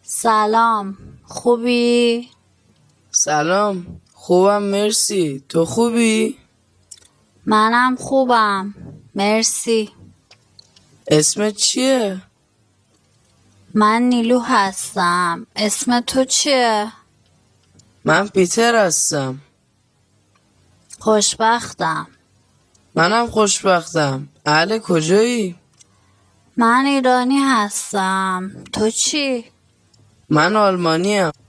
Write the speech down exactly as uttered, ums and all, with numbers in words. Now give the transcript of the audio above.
سلام، خوبی؟ سلام، خوبم مرسی. تو خوبی؟ منم خوبم، مرسی. اسمت چیه؟ من نیلو هستم. اسم تو چیه؟ من پیتر هستم. خوشبختم. منم خوشبختم. اهل کجایی؟ من ایرانی هستم. تو چی؟ من آلمانیم.